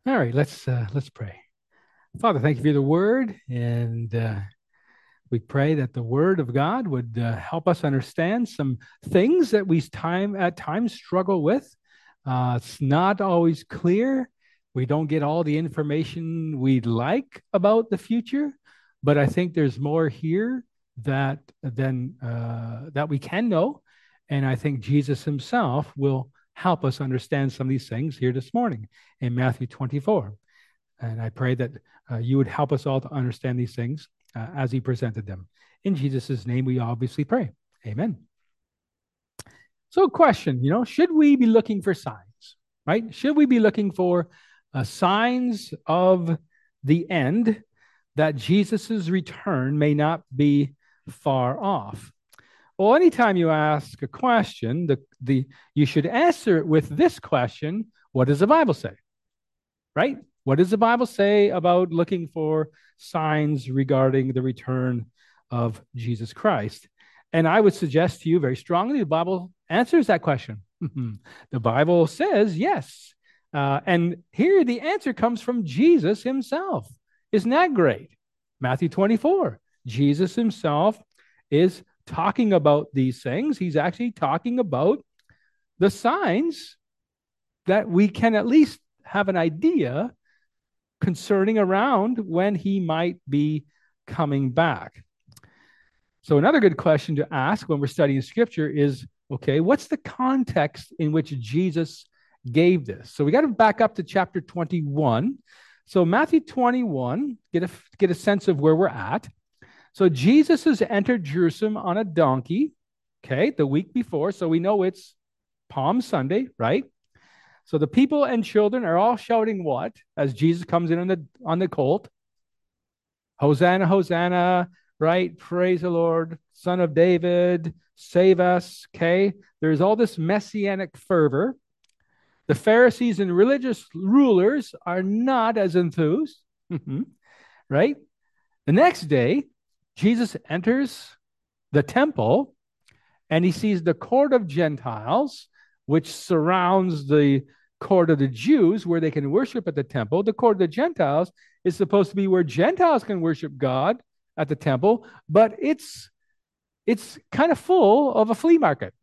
All right, let's pray. Father, thank you for the word, and we pray that the word of God would help us understand some things that we at times struggle with. It's not always clear. We don't get all the information we'd like about the future, but I think there's more here that we can know, and I think Jesus Himself will help us understand some of these things here this morning in Matthew 24. And I pray that you would help us all to understand these things as he presented them. In Jesus' name, we obviously pray. Amen. So, question, should we be looking for signs, right? Should we be looking for signs of the end that Jesus' return may not be far off? Well, anytime you ask a question, you should answer it with this question: what does the Bible say? Right? What does the Bible say about looking for signs regarding the return of Jesus Christ? And I would suggest to you very strongly the Bible answers that question. The Bible says yes. And here the answer comes from Jesus himself. Isn't that great? Matthew 24. Jesus himself is talking about these things. He's actually talking about the signs that we can at least have an idea concerning around when he might be coming back. So, another good question to ask when we're studying scripture is okay, what's the context in which Jesus gave this? So, we got to back up to chapter 21. So, Matthew 21, get a sense of where we're at. So, Jesus has entered Jerusalem on a donkey, okay, the week before. So, we know it's Palm Sunday, right? So the people and children are all shouting what as Jesus comes in on the colt? Hosanna, Hosanna, right? Praise the Lord, Son of David, save us. Okay. There's all this messianic fervor. The Pharisees and religious rulers are not as enthused, right? The next day, Jesus enters the temple and he sees the court of Gentiles, which surrounds the court of the Jews, where they can worship at the temple. The court of the Gentiles is supposed to be where Gentiles can worship God at the temple, but it's kind of full of a flea market.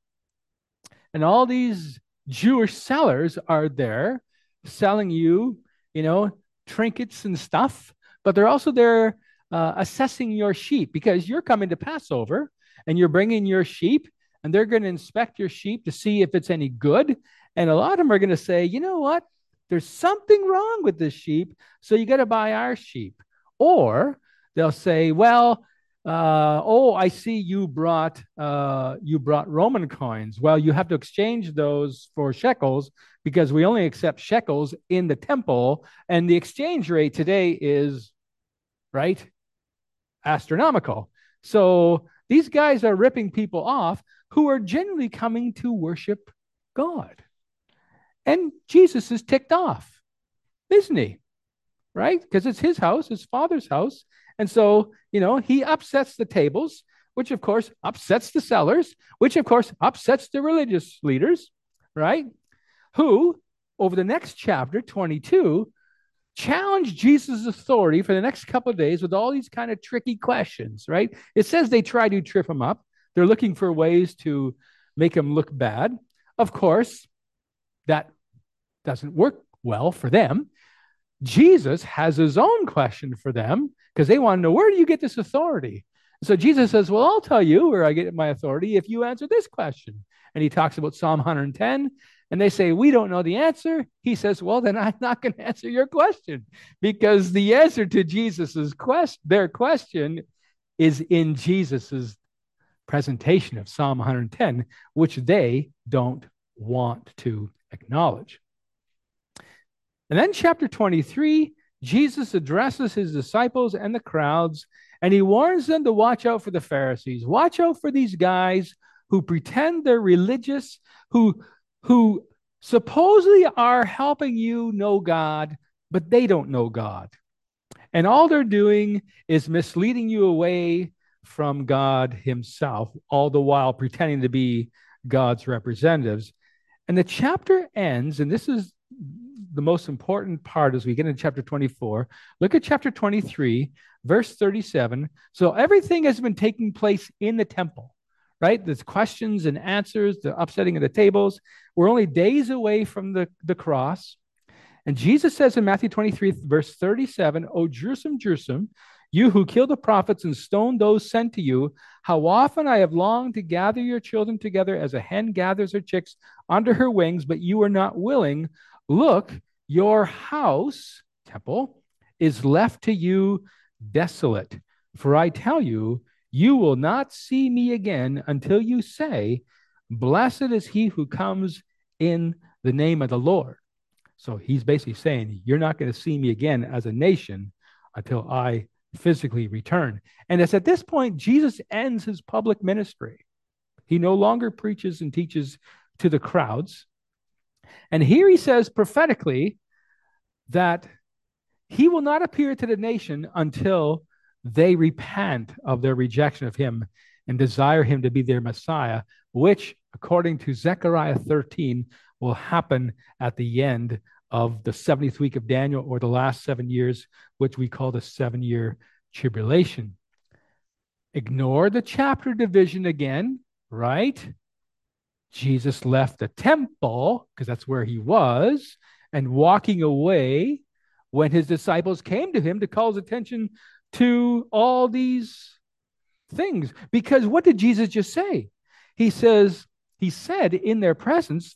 And all these Jewish sellers are there selling you, trinkets and stuff, but they're also there assessing your sheep because you're coming to Passover and you're bringing your sheep and they're going to inspect your sheep to see if it's any good. And a lot of them are going to say, you know what? There's something wrong with this sheep, so you got to buy our sheep. Or they'll say, well, oh, I see you brought Roman coins. Well, you have to exchange those for shekels because we only accept shekels in the temple, and the exchange rate today is right astronomical. So these guys are ripping people off who are generally coming to worship God. And Jesus is ticked off, isn't he? Right? Because it's his house, his father's house. And so, he upsets the tables, which of course upsets the sellers, which of course upsets the religious leaders, right? Who, over the next chapter, 22, challenge Jesus' authority for the next couple of days with all these kind of tricky questions, right? It says they try to trip him up. They're looking for ways to make him look bad. Of course, that doesn't work well for them. Jesus has his own question for them because they want to know, where do you get this authority? So Jesus says, well, I'll tell you where I get my authority if you answer this question. And he talks about Psalm 110. And they say, we don't know the answer. He says, well, then I'm not going to answer your question because the answer to their question is in Jesus's presentation of Psalm 110, which they don't want to acknowledge. And then chapter 23, Jesus addresses his disciples and the crowds, and he warns them to watch out for the Pharisees. Watch out for these guys who pretend they're religious, who supposedly are helping you know God, but they don't know God. And all they're doing is misleading you away from God himself, all the while pretending to be God's representatives. And the chapter ends, and this is the most important part as we get into chapter 24. Look at chapter 23, verse 37. So everything has been taking place in the temple, right? There's questions and answers, the upsetting of the tables. We're only days away from the cross. And Jesus says in Matthew 23, verse 37, O Jerusalem, Jerusalem, you who kill the prophets and stone those sent to you, how often I have longed to gather your children together as a hen gathers her chicks under her wings, but you are not willing. Look, your house, temple, is left to you desolate. For I tell you, you will not see me again until you say, blessed is he who comes in the name of the Lord. So he's basically saying, you're not going to see me again as a nation until I physically return. And it's at this point, Jesus ends his public ministry. He no longer preaches and teaches to the crowds. And here he says prophetically that he will not appear to the nation until they repent of their rejection of him and desire him to be their Messiah, which, according to Zechariah 13, will happen at the end of the 70th week of Daniel, or the last 7 years, which we call the 7-year tribulation. Ignore the chapter division again, right? Jesus left the temple, because that's where he was, and walking away when his disciples came to him to call his attention to all these things. Because what did Jesus just say? He said in their presence,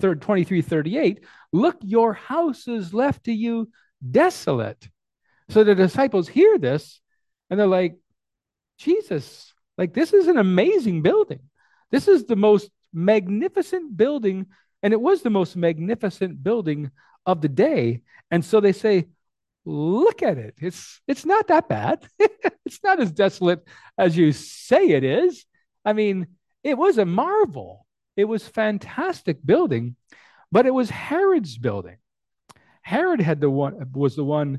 23:38, look, your house is left to you desolate. So the disciples hear this and they're like, Jesus, like, this is an amazing building. This is the most magnificent building, and it was the most magnificent building of the day. And so they say, look at it. It's not that bad. It's not as desolate as you say it is. I mean, it was a marvel. It was fantastic building, but it was Herod's building. Herod was the one,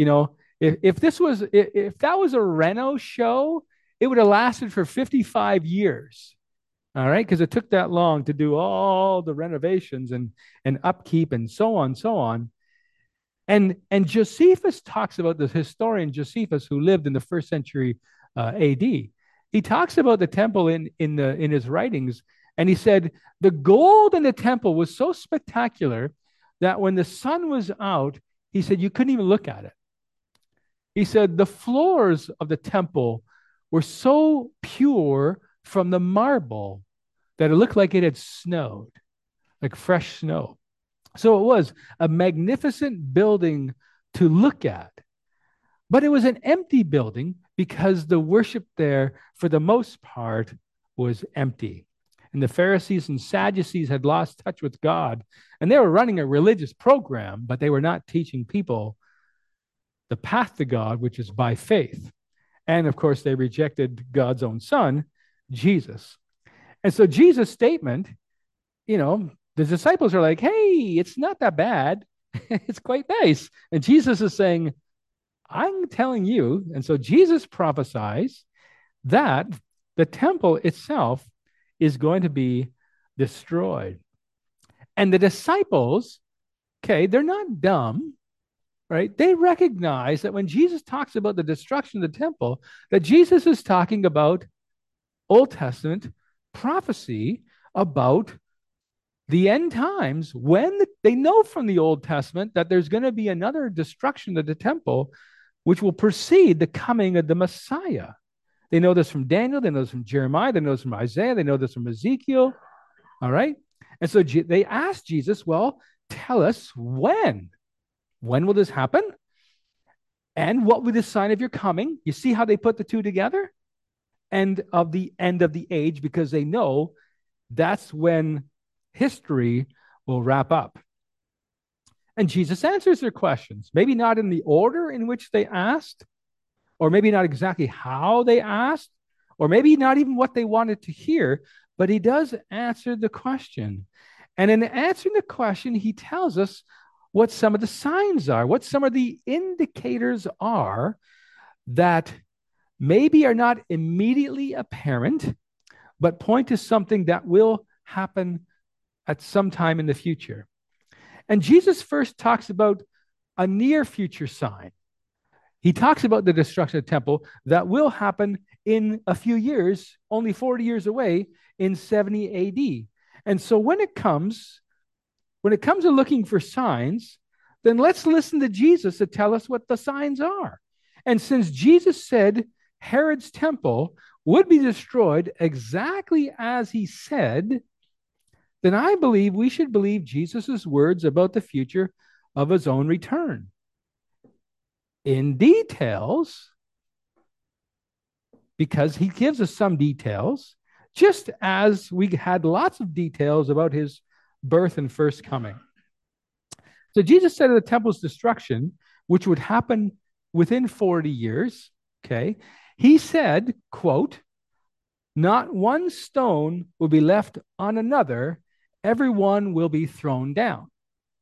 if that was a Reno show, it would have lasted for 55 years. All right, because it took that long to do all the renovations and upkeep and so on, so on. And Josephus talks about, the historian Josephus, who lived in the 1st century AD. He talks about the temple in his writings, and he said the gold in the temple was so spectacular that when the sun was out, he said you couldn't even look at it. He said the floors of the temple were so pure from the marble that it looked like it had snowed, like fresh snow. So it was a magnificent building to look at. But it was an empty building because the worship there, for the most part, was empty. And the Pharisees and Sadducees had lost touch with God. And they were running a religious program, but they were not teaching people the path to God, which is by faith. And of course, they rejected God's own son, Jesus. And so Jesus' statement, the disciples are like, hey, it's not that bad. It's quite nice. And Jesus is saying, I'm telling you. And so Jesus prophesies that the temple itself is going to be destroyed. And the disciples, they're not dumb, right? They recognize that when Jesus talks about the destruction of the temple, that Jesus is talking about Old Testament prophecy about the end times, when they know from the Old Testament that there's going to be another destruction of the temple, which will precede the coming of the Messiah. They know this from Daniel, they know this from Jeremiah, they know this from Isaiah, they know this from Ezekiel. All right. And so they asked Jesus, well, tell us when. When will this happen? And what will be the sign of your coming? You see how they put the two together? And of the end of the age, because they know that's when history will wrap up. And Jesus answers their questions, maybe not in the order in which they asked, or maybe not exactly how they asked, or maybe not even what they wanted to hear, but he does answer the question. And in answering the question, he tells us what some of the signs are, what some of the indicators are that maybe are not immediately apparent, but point to something that will happen at some time in the future. And Jesus first talks about a near future sign. He talks about the destruction of the temple that will happen in a few years, only 40 years away, in 70 AD. And so when it comes to looking for signs, then let's listen to Jesus to tell us what the signs are. And since Jesus said Herod's temple would be destroyed exactly as he said, then I believe we should believe Jesus' words about the future of his own return. In details, because he gives us some details, just as we had lots of details about his birth and first coming. So Jesus said of the temple's destruction, which would happen within 40 years, okay, he said, quote, "Not one stone will be left on another, everyone will be thrown down."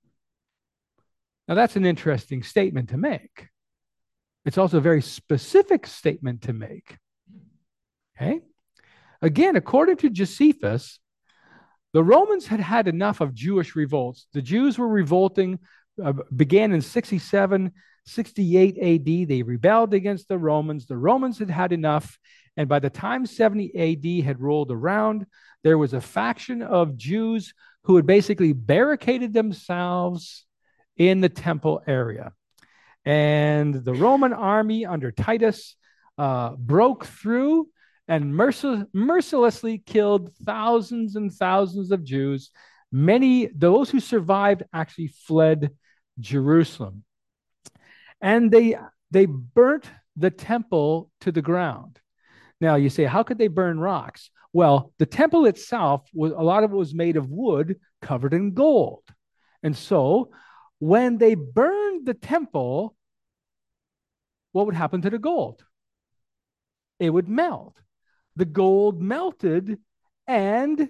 Now that's an interesting statement to make. It's also a very specific statement to make. Okay? Again, according to Josephus, the Romans had had enough of Jewish revolts. The Jews were revolting, began in 67, 68 AD. They rebelled against the Romans. The Romans had had enough. And by the time 70 AD had rolled around, there was a faction of Jews who had basically barricaded themselves in the temple area. And the Roman army under Titus broke through and mercilessly killed thousands and thousands of Jews. Those who survived actually fled Jerusalem. And they burnt the temple to the ground. Now you say, how could they burn rocks? Well, the temple itself, a lot of it was made of wood covered in gold. And so when they burned the temple, what would happen to the gold? It would melt. The gold melted and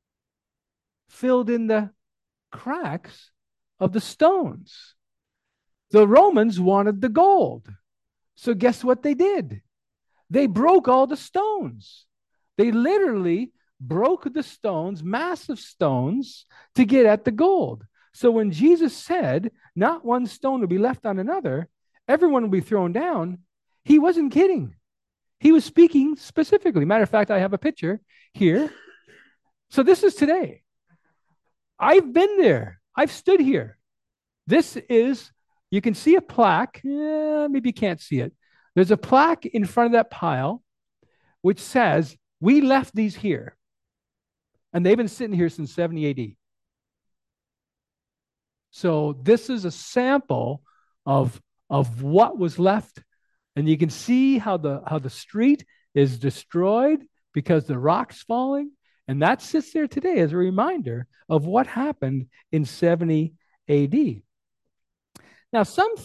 filled in the cracks of the stones. The Romans wanted the gold. So guess what they did? They broke all the stones. They literally broke the stones, massive stones, to get at the gold. So when Jesus said, not one stone will be left on another, everyone will be thrown down, he wasn't kidding. He was speaking specifically. Matter of fact, I have a picture here. So this is today. I've been there. I've stood here. This is, you can see a plaque. Maybe you can't see it. There's a plaque in front of that pile which says, "We left these here." And they've been sitting here since 70 AD. So this is a sample of what was left. And you can see how the street is destroyed because the rock's falling. And that sits there today as a reminder of what happened in 70 AD. Now, some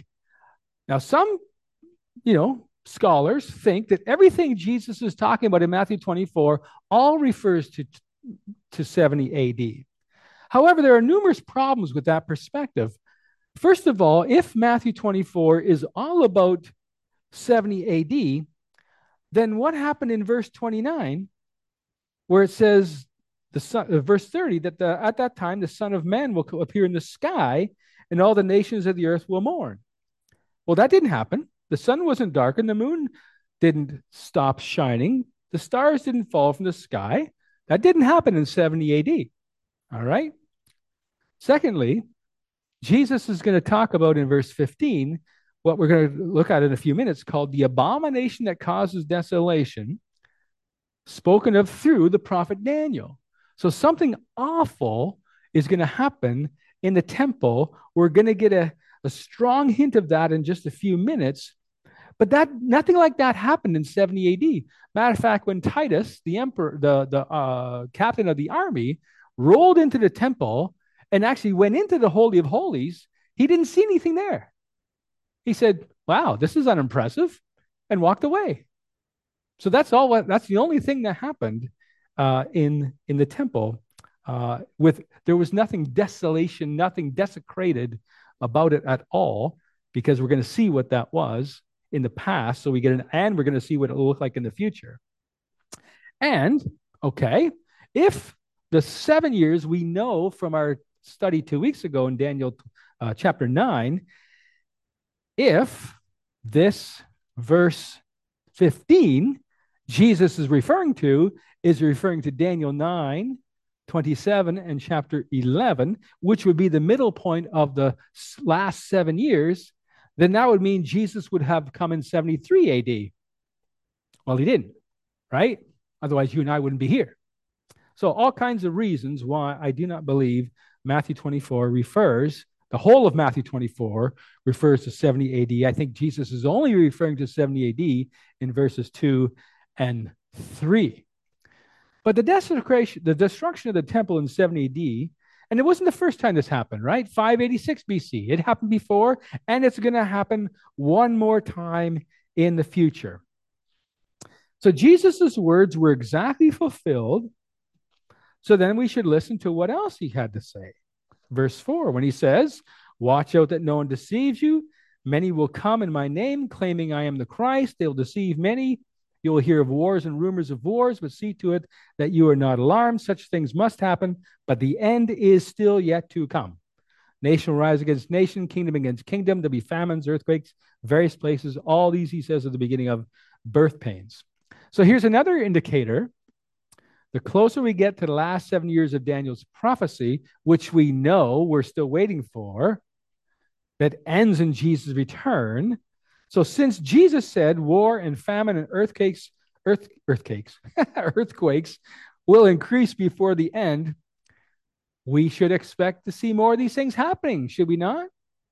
scholars think that everything Jesus is talking about in Matthew 24 all refers to 70 AD. However, there are numerous problems with that perspective. First of all, if Matthew 24 is all about 70 AD, then what happened in verse 29, where it says, verse 30, that at that time the Son of Man will appear in the sky, and all the nations of the earth will mourn? Well, that didn't happen. The sun wasn't darkened, the moon didn't stop shining, the stars didn't fall from the sky. That didn't happen in 70 AD. All right? Secondly, Jesus is going to talk about in verse 15 what we're going to look at in a few minutes, called the abomination that causes desolation, spoken of through the prophet Daniel. So something awful is going to happen in the temple. We're going to get a strong hint of that in just a few minutes. But nothing like that happened in 70 AD. Matter of fact, when Titus, the emperor, the captain of the army, rolled into the temple and actually went into the Holy of Holies, he didn't see anything there. He said, "Wow, this is unimpressive," and walked away. So that's the only thing that happened in the temple. There was nothing desecrated about it at all, because we're going to see what that was in the past. So and we're going to see what it will look like in the future. And okay, if the 7 years we know from our studied 2 weeks ago in Daniel chapter 9, if this verse 15 Jesus is referring to Daniel 9:27 and chapter 11, which would be the middle point of the last 7 years, then that would mean Jesus would have come in 73 AD. Well, he didn't, right? Otherwise, you and I wouldn't be here. So all kinds of reasons why I do not believe Matthew 24 the whole of Matthew 24 refers to 70 AD. I think Jesus is only referring to 70 AD in verses 2 and 3. But the destruction of the temple in 70 AD, and it wasn't the first time this happened, right? 586 BC. It happened before, and it's going to happen one more time in the future. So Jesus' words were exactly fulfilled. So then we should listen to what else he had to say. Verse 4, when he says, "Watch out that no one deceives you. Many will come in my name, claiming I am the Christ. They will deceive many. You will hear of wars and rumors of wars, but see to it that you are not alarmed. Such things must happen, but the end is still yet to come. Nation will rise against nation, kingdom against kingdom. There'll be famines, earthquakes, various places. All these, he says, at the beginning of birth pains." So here's another indicator. The closer we get to the last 7 years of Daniel's prophecy, which we know we're still waiting for, that ends in Jesus' return. So since Jesus said war and famine and earthquakes will increase before the end, we should expect to see more of these things happening, should we not?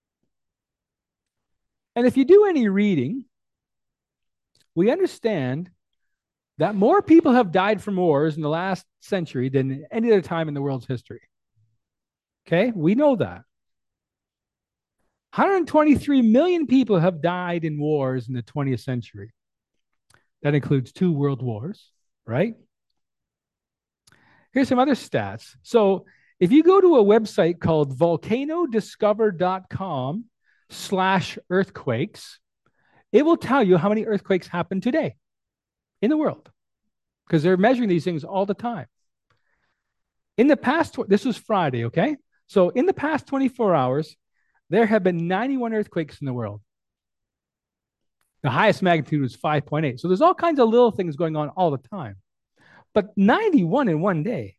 And if you do any reading, we understand that more people have died from wars in the last century than any other time in the world's history. Okay, we know that. 123 million people have died in wars in the 20th century. That includes 2 world wars, right? Here's some other stats. So if you go to a website called volcanodiscover.com/earthquakes, it will tell you how many earthquakes happen today in the world, because they're measuring these things all the time. In the past, this was Friday, okay? So in the past 24 hours, there have been 91 earthquakes in the world. The highest magnitude was 5.8. So there's all kinds of little things going on all the time. But 91 in one day.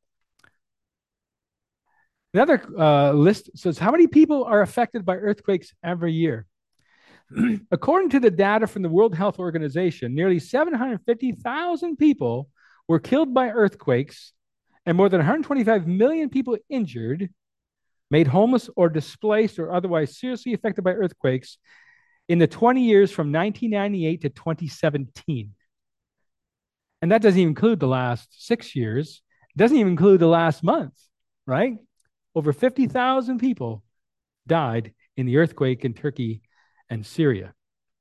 Another list says how many people are affected by earthquakes every year. According to the data from the World Health Organization, nearly 750,000 people were killed by earthquakes and more than 125 million people injured, made homeless or displaced or otherwise seriously affected by earthquakes in the 20 years from 1998 to 2017. And that doesn't even include the last 6 years. It doesn't even include the last month, right? Over 50,000 people died in the earthquake in Turkey and Syria.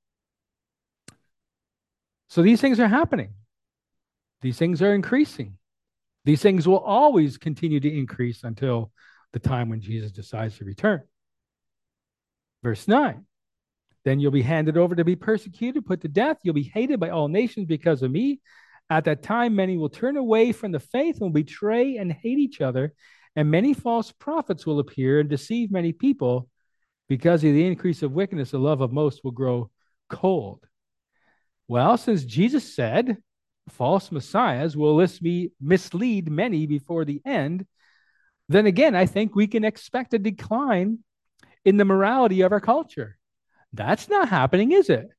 So these things are happening. These things are increasing. These things will always continue to increase until the time when Jesus decides to return. Verse 9, then you'll be handed over to be persecuted, put to death. You'll be hated by all nations because of me. At that time, many will turn away from the faith and will betray and hate each other. And many false prophets will appear and deceive many people. Because of the increase of wickedness, the love of most will grow cold. Well, since Jesus said false messiahs will mislead many before the end, then again, I think we can expect a decline in the morality of our culture. That's not happening, is it?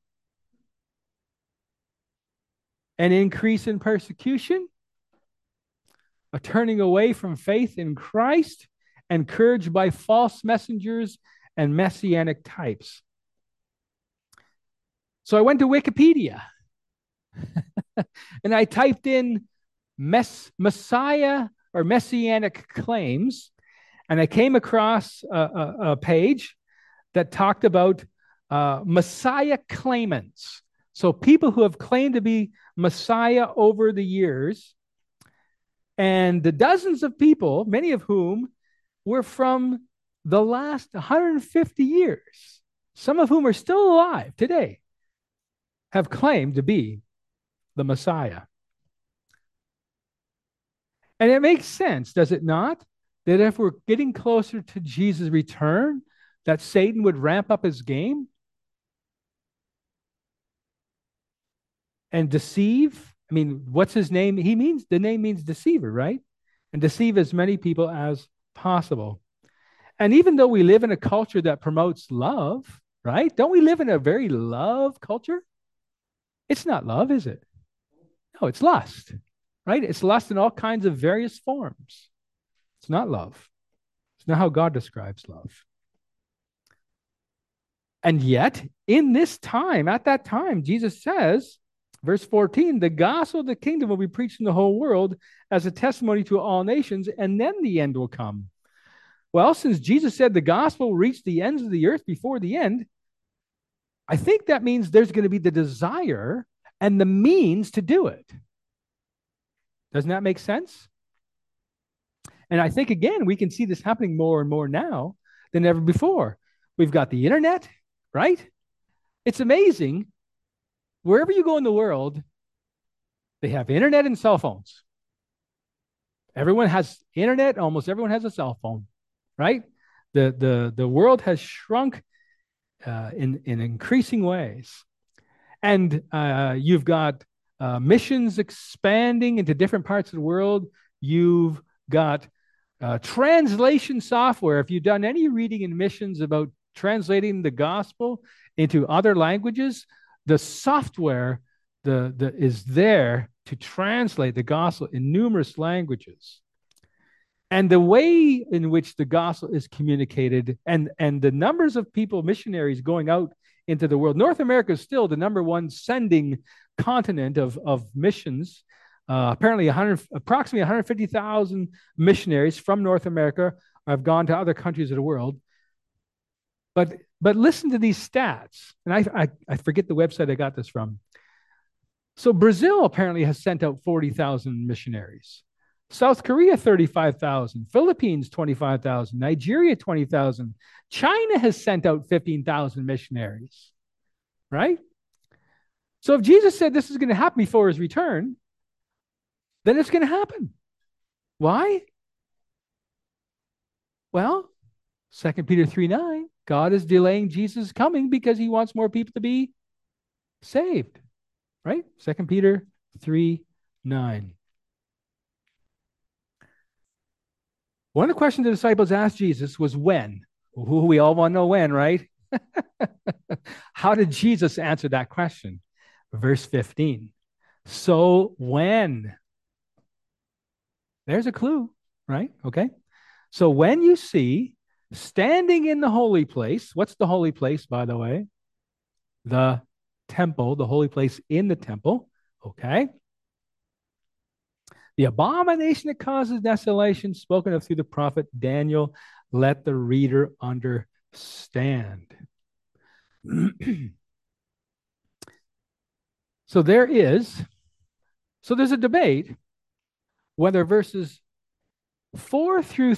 An increase in persecution, a turning away from faith in Christ, encouraged by false messengers and messianic types. So I went to Wikipedia and I typed in Messiah or messianic claims, and I came across a page that talked about Messiah claimants. So people who have claimed to be Messiah over the years, and the dozens of people, many of whom were from the last 150 years, some of whom are still alive today, have claimed to be the Messiah. And it makes sense, does it not? that if we're getting closer to Jesus' return, that Satan would ramp up his game and deceive? I mean, what's his name? The name means deceiver, right? And deceive as many people as possible. And even though we live in a culture that promotes love, right? Don't we live in a very love culture? It's not love, is it? No, it's lust, right? It's lust in all kinds of various forms. It's not love. It's not how God describes love. And yet, in this time, at that time, Jesus says, verse 14, the gospel of the kingdom will be preached in the whole world as a testimony to all nations, and then the end will come. Well, since Jesus said the gospel will reach the ends of the earth before the end, I think that means there's going to be the desire and the means to do it. Doesn't that make sense? And I think, again, we can see this happening more and more now than ever before. We've got the internet, right? It's amazing. Wherever you go in the world, they have internet and cell phones. Everyone has internet. Almost everyone has a cell phone, right? The world has shrunk in increasing ways. And you've got missions expanding into different parts of the world. You've got translation software. If you've done any reading in missions about translating the gospel into other languages, the software is there to translate the gospel in numerous languages. And the way in which the gospel is communicated and the numbers of people, missionaries going out into the world. North America is still the number one sending continent of missions. Apparently, approximately 150,000 missionaries from North America have gone to other countries of the world. But listen to these stats. And I forget the website I got this from. So Brazil apparently has sent out 40,000 missionaries. South Korea, 35,000. Philippines, 25,000. Nigeria, 20,000. China has sent out 15,000 missionaries, right? So if Jesus said this is going to happen before his return, then it's going to happen. Why? Well, 2 Peter 3:9, God is delaying Jesus' coming because he wants more people to be saved, right? 2 Peter 3:9. One of the questions the disciples asked Jesus was when. We all want to know when, right? How did Jesus answer that question? Verse 15. So when? There's a clue, right? Okay. So when you see standing in the holy place, what's the holy place, by the way? The temple, the holy place in the temple. Okay. The abomination that causes desolation, spoken of through the prophet Daniel, let the reader understand. So there's a debate whether verses 4 through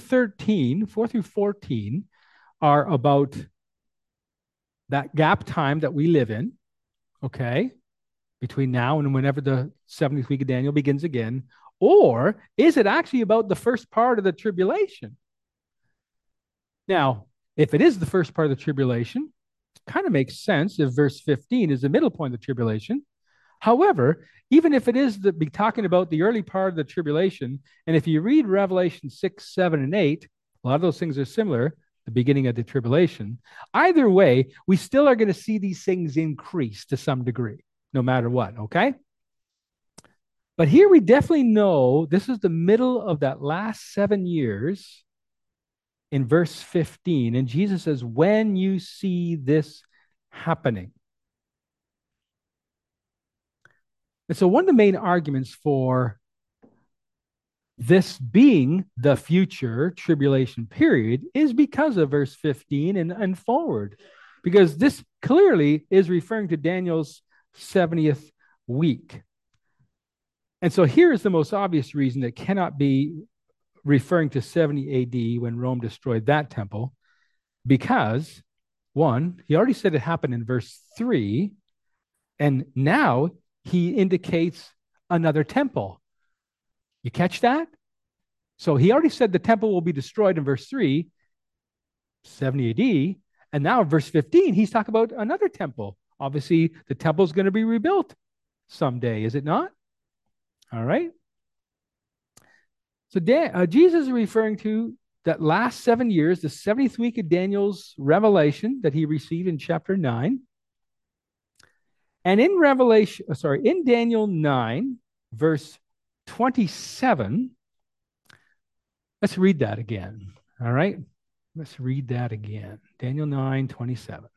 14 are about that gap time that we live in, okay, between now and whenever the 70th week of Daniel begins again, or is it actually about the first part of the tribulation? Now, if it is the first part of the tribulation, it kind of makes sense if verse 15 is the middle point of the tribulation. However, even if it is be talking about the early part of the tribulation, and if you read Revelation 6, 7, and 8, a lot of those things are similar, the beginning of the tribulation. Either way, we still are going to see these things increase to some degree, no matter what, okay? But here we definitely know this is the middle of that last 7 years in verse 15. And Jesus says, when you see this happening. And so one of the main arguments for this being the future tribulation period is because of verse 15 and forward. Because this clearly is referring to Daniel's 70th week. And so here is the most obvious reason that cannot be referring to 70 AD when Rome destroyed that temple. Because, one, he already said it happened in verse 3, and now he indicates another temple. You catch that? So he already said the temple will be destroyed in verse 3, 70 AD. And now in verse 15, he's talking about another temple. Obviously, the temple is going to be rebuilt someday, is it not? All right. So Jesus is referring to that last 7 years, the 70th week of Daniel's revelation that he received in chapter 9. And in Daniel 9, verse 27, let's read that again. All right. Let's read that again. Daniel 9, 27.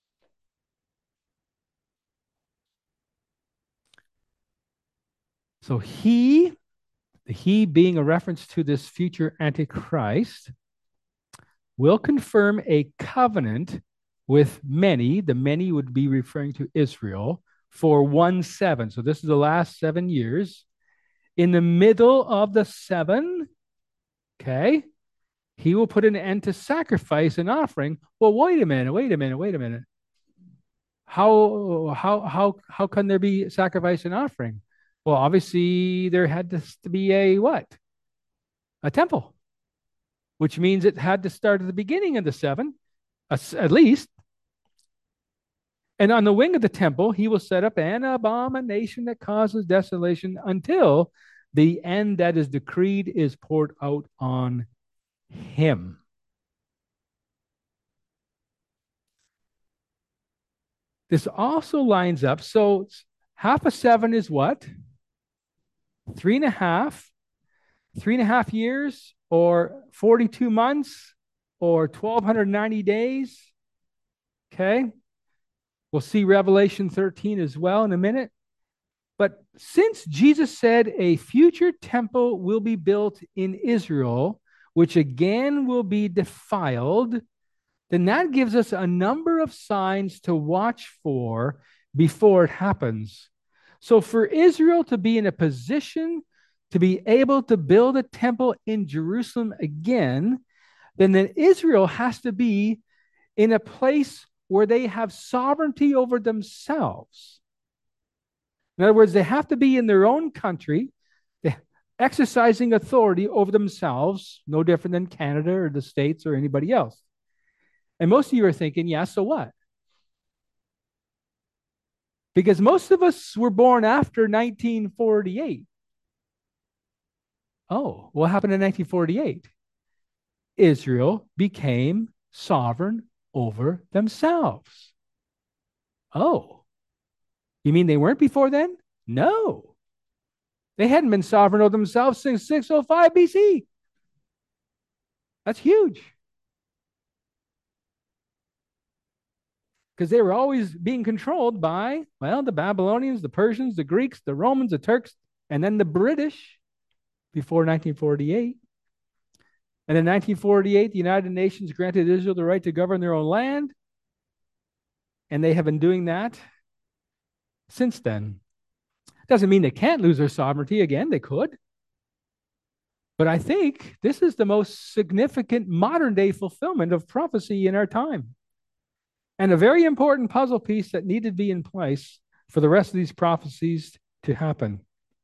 So he being a reference to this future Antichrist, will confirm a covenant with many. The many would be referring to Israel for 1/7. So this is the last 7 years. In the middle of the 7, okay, he will put an end to sacrifice and offering. Well, wait a minute. How can there be sacrifice and offering? Well, obviously there had to be a what? A temple, which means it had to start at the beginning of the 7, at least. And on the wing of the temple, he will set up an abomination that causes desolation until the end that is decreed is poured out on him. This also lines up. So half of 7 is what? 3.5. 3.5 years, or 42 months, or 1,290 days. Okay. We'll see Revelation 13 as well in a minute. But since Jesus said a future temple will be built in Israel, which again will be defiled, then that gives us a number of signs to watch for before it happens. So for Israel to be in a position to be able to build a temple in Jerusalem again, then Israel has to be in a place where they have sovereignty over themselves. In other words, they have to be in their own country, exercising authority over themselves, no different than Canada or the States or anybody else. And most of you are thinking, yeah, so what? Because most of us were born after 1948. Oh, what happened in 1948? Israel became sovereign over themselves. Oh, you mean they weren't before then? No. They hadn't been sovereign over themselves since 605 BC. That's huge. Because they were always being controlled by, well, the Babylonians, the Persians, the Greeks, the Romans, the Turks, and then the British before 1948. And in 1948, the United Nations granted Israel the right to govern their own land. And they have been doing that since then. Doesn't mean they can't lose their sovereignty again. They could. But I think this is the most significant modern day fulfillment of prophecy in our time. And a very important puzzle piece that needed to be in place for the rest of these prophecies to happen.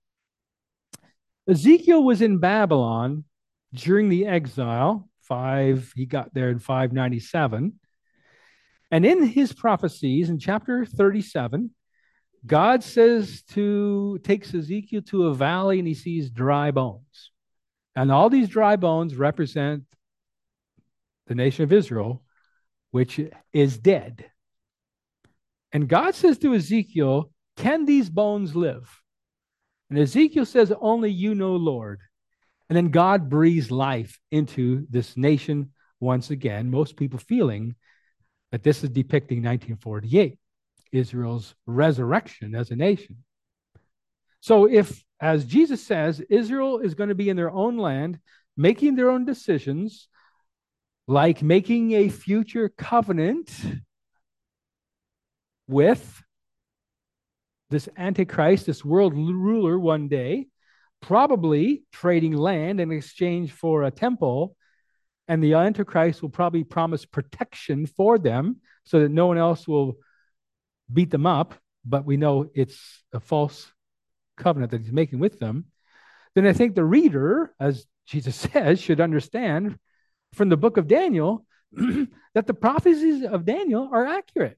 Ezekiel was in Babylon during the exile. He got there in 597. And in his prophecies in chapter 37, God takes Ezekiel to a valley and he sees dry bones. And all these dry bones represent the nation of Israel, which is dead. And God says to Ezekiel, can these bones live? And Ezekiel says, only you know, Lord. And then God breathes life into this nation once again, most people feeling that this is depicting 1948, Israel's resurrection as a nation. So if, as Jesus says, Israel is going to be in their own land, making their own decisions, like making a future covenant with this Antichrist, this world ruler one day, probably trading land in exchange for a temple, and the Antichrist will probably promise protection for them so that no one else will beat them up, but we know it's a false covenant that he's making with them. Then I think the reader, as Jesus says, should understand from the book of Daniel that the prophecies of Daniel are accurate.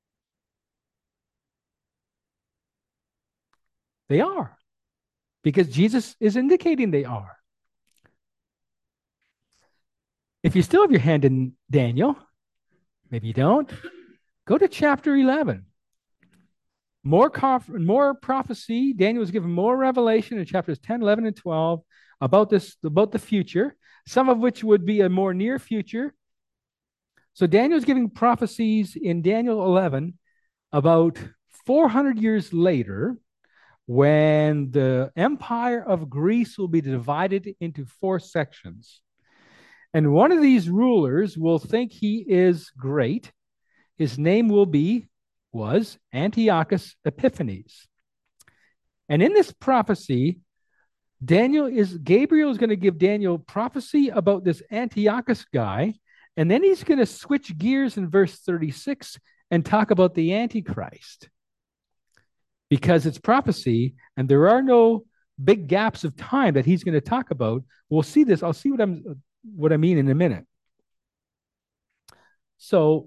They are, because Jesus is indicating they are. If you still have your hand in Daniel, maybe you don't, go to chapter 11. More prophecy. Daniel was given more revelation in chapters 10, 11, and 12 about the future, some of which would be a more near future. So Daniel is giving prophecies in Daniel 11 about 400 years later, when the empire of Greece will be divided into 4 sections. And one of these rulers will think he is great. His name was Antiochus Epiphanes. And in this prophecy, Gabriel is going to give Daniel prophecy about this Antiochus guy, and then he's going to switch gears in verse 36 and talk about the Antichrist. Because it's prophecy, and there are no big gaps of time that he's going to talk about. We'll see this. I'll see what I mean in a minute. So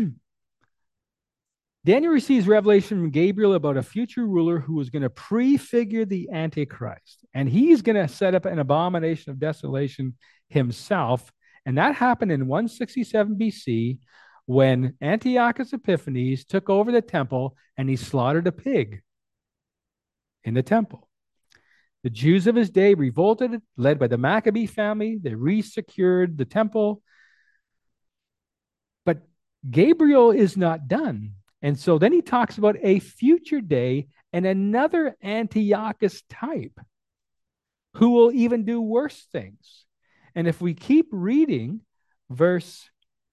Daniel receives revelation from Gabriel about a future ruler who is going to prefigure the Antichrist. And he's going to set up an abomination of desolation himself. And that happened in 167 BC when Antiochus Epiphanes took over the temple and he slaughtered a pig in the temple. The Jews of his day revolted, led by the Maccabee family. They resecured the temple. But Gabriel is not done. And so then he talks about a future day and another Antiochus type who will even do worse things. And if we keep reading verse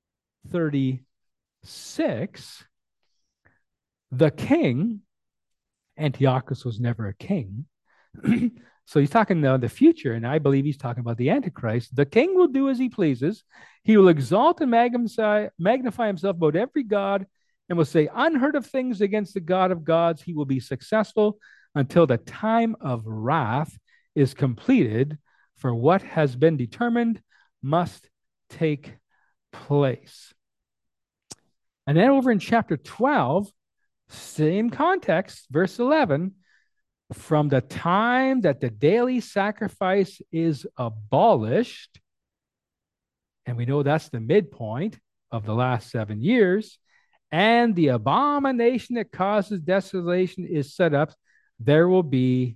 36, the king, Antiochus was never a king. So he's talking about the future, and I believe he's talking about the Antichrist. The king will do as he pleases. He will exalt and magnify himself about every god, and will say unheard of things against the God of gods. He will be successful until the time of wrath is completed, for what has been determined must take place. And then over in chapter 12, same context, verse 11, from the time that the daily sacrifice is abolished, and we know that's the midpoint of the last 7 years, and the abomination that causes desolation is set up, there will be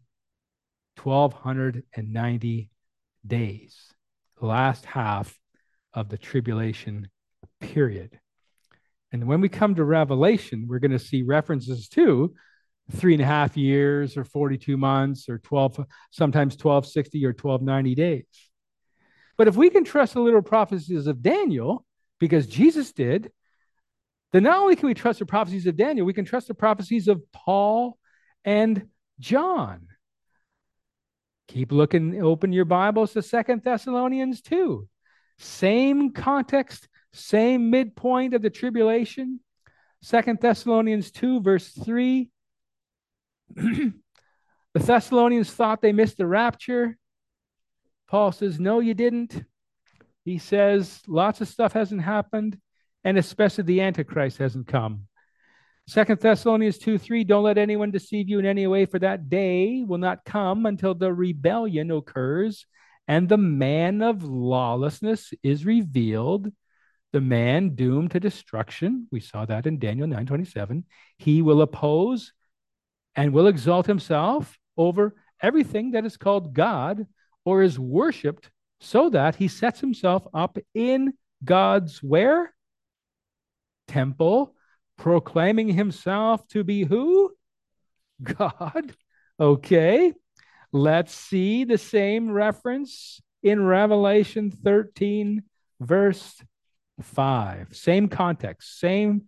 1,290 days, the last half of the tribulation period. And when we come to Revelation, we're going to see references to 3.5 years or 42 months or 12, sometimes 1260 or 1290 days. But if we can trust the little prophecies of Daniel, because Jesus did, then not only can we trust the prophecies of Daniel, we can trust the prophecies of Paul and John. Keep looking, open your Bibles to 2 Thessalonians 2. Same context, same midpoint of the tribulation. 2 Thessalonians 2, verse 3. The Thessalonians thought they missed the rapture. Paul says, no, you didn't. He says, lots of stuff hasn't happened, and especially the Antichrist hasn't come. 2 Thessalonians 2:3, don't let anyone deceive you in any way, for that day will not come until the rebellion occurs and the man of lawlessness is revealed, the man doomed to destruction. We saw that in Daniel 9:27. He will oppose and will exalt himself over everything that is called God or is worshipped, so that he sets himself up in God's where? Temple, proclaiming himself to be who? God. Okay. Let's see the same reference in Revelation 13, verse 5. Same context, same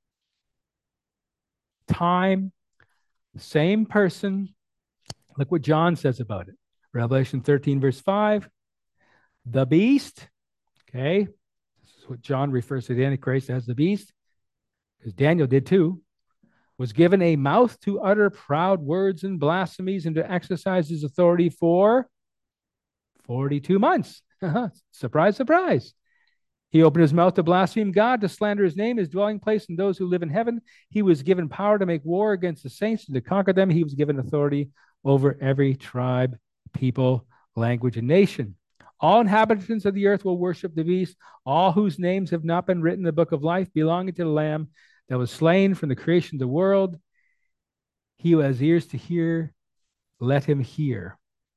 time, same person. Look what John says about it. Revelation 13, verse 5. The beast, okay, this is what John refers to the Antichrist as, the beast, because Daniel did too, was given a mouth to utter proud words and blasphemies and to exercise his authority for 42 months. Surprise, surprise. He opened his mouth to blaspheme God, to slander his name, his dwelling place, and those who live in heaven. He was given power to make war against the saints and to conquer them. He was given authority over every tribe, people, language, and nation. All inhabitants of the earth will worship the beast, all whose names have not been written in the book of life belonging to the Lamb that was slain from the creation of the world. He who has ears to hear, let him hear.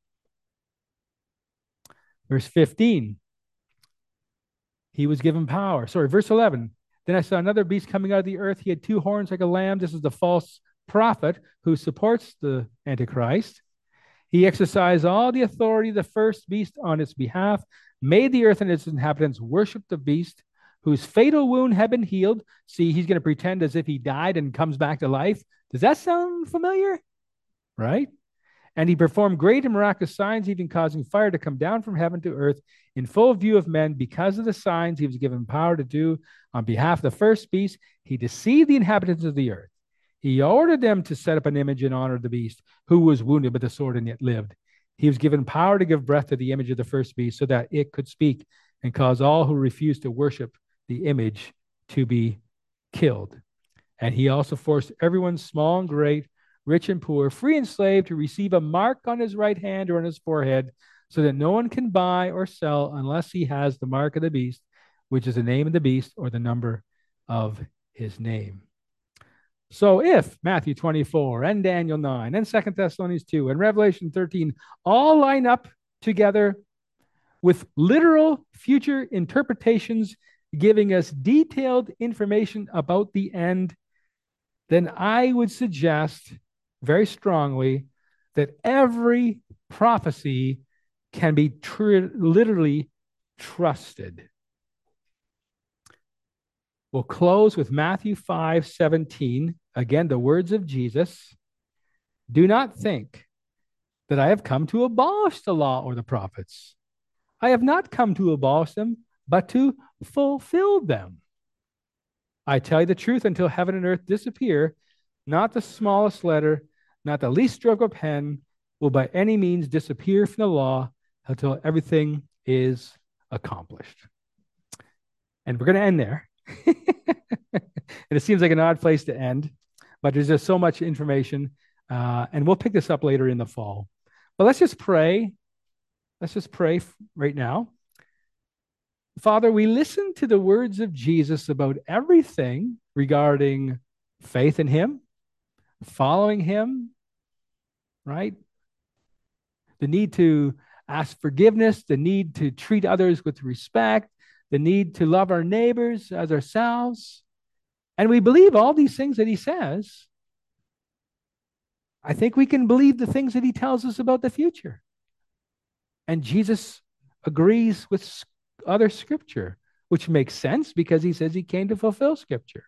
Verse 15. He was given power. Sorry, verse 11. Then I saw another beast coming out of the earth. He had two horns like a lamb. This is the false prophet who supports the Antichrist. He exercised all the authority of the first beast on its behalf, made the earth and its inhabitants worship the beast, whose fatal wound had been healed. See, he's going to pretend as if he died and comes back to life. Does that sound familiar? Right? And he performed great and miraculous signs, even causing fire to come down from heaven to earth in full view of men. Because of the signs he was given power to do on behalf of the first beast, he deceived the inhabitants of the earth. He ordered them to set up an image in honor of the beast, who was wounded with the sword and yet lived. He was given power to give breath to the image of the first beast so that it could speak and cause all who refused to worship the image to be killed. And he also forced everyone, small and great, rich and poor, free and slave, to receive a mark on his right hand or on his forehead, so that no one can buy or sell unless he has the mark of the beast, which is the name of the beast or the number of his name. So if Matthew 24 and Daniel 9 and 2 Thessalonians 2 and Revelation 13 all line up together with literal future interpretations giving us detailed information about the end, then I would suggest very strongly that every prophecy can be literally trusted. We'll close with Matthew 5:17. Again, the words of Jesus. Do not think that I have come to abolish the law or the prophets. I have not come to abolish them, but to fulfill them. I tell you the truth, until heaven and earth disappear, not the smallest letter, not the least stroke of pen will by any means disappear from the law until everything is accomplished. And we're going to end there. And it seems like an odd place to end, but there's just so much information. And we'll pick this up later in the fall. But let's just pray. Let's just pray right now. Father, we listen to the words of Jesus about everything regarding faith in him, following him, right? The need to ask forgiveness, the need to treat others with respect, the need to love our neighbors as ourselves. And we believe all these things that he says. I think we can believe the things that he tells us about the future. And Jesus agrees with other scripture, which makes sense because he says he came to fulfill scripture.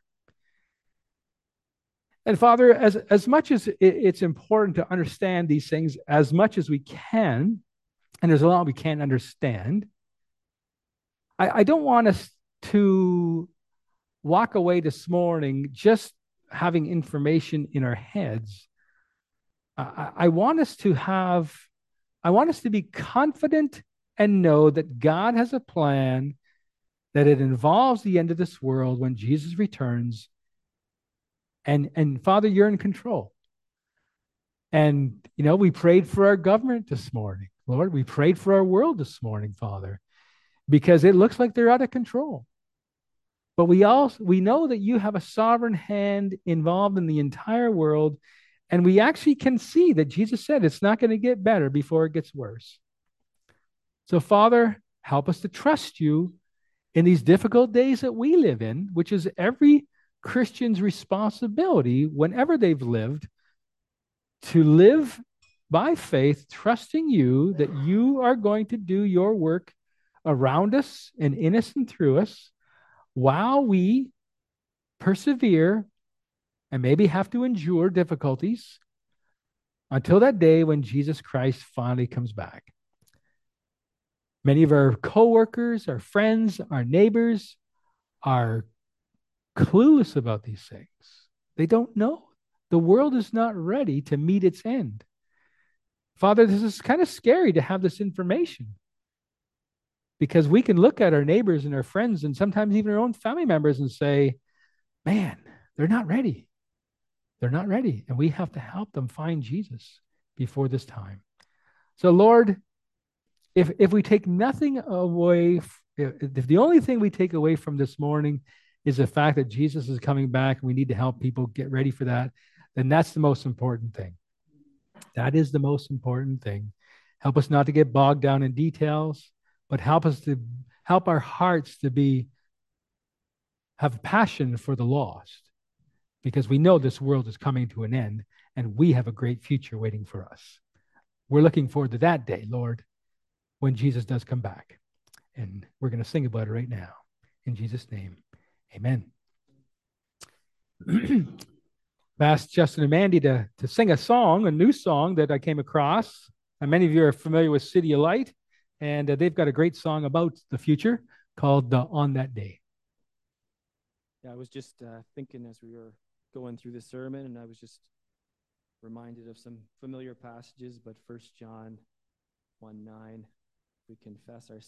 And Father, as much as it's important to understand these things as much as we can, and there's a lot we can't understand, I don't want us to walk away this morning just having information in our heads. I want us to be confident and know that God has a plan, that it involves the end of this world when Jesus returns. And Father, you're in control. And, we prayed for our government this morning, Lord. We prayed for our world this morning, Father, because it looks like they're out of control. But we know that you have a sovereign hand involved in the entire world. And we actually can see that Jesus said it's not going to get better before it gets worse. So, Father, help us to trust you in these difficult days that we live in, which is every Christian's responsibility whenever they've lived, to live by faith, trusting you that you are going to do your work around us and in us and through us while we persevere and maybe have to endure difficulties until that day when Jesus Christ finally comes back. Many of our coworkers, our friends, our neighbors are clueless about these things. They don't know. The world is not ready to meet its end. Father, this is kind of scary to have this information. because we can look at our neighbors and our friends and sometimes even our own family members and say, man, they're not ready. They're not ready. And we have to help them find Jesus before this time. So, Lord, if we take nothing away, if the only thing we take away from this morning is the fact that Jesus is coming back and we need to help people get ready for that, then that's the most important thing. That is the most important thing. Help us not to get bogged down in details, but help us to help our hearts to be have passion for the lost, because we know this world is coming to an end and we have a great future waiting for us. We're looking forward to that day, Lord, when Jesus does come back. And we're going to sing about it right now. In Jesus' name, amen. I've asked Justin and Mandy to sing a song, a new song that I came across. And many of you are familiar with City of Light, and they've got a great song about the future called On That Day. Yeah, I was just thinking as we were going through the sermon, and I was just reminded of some familiar passages, but 1 John 1:9, we confess our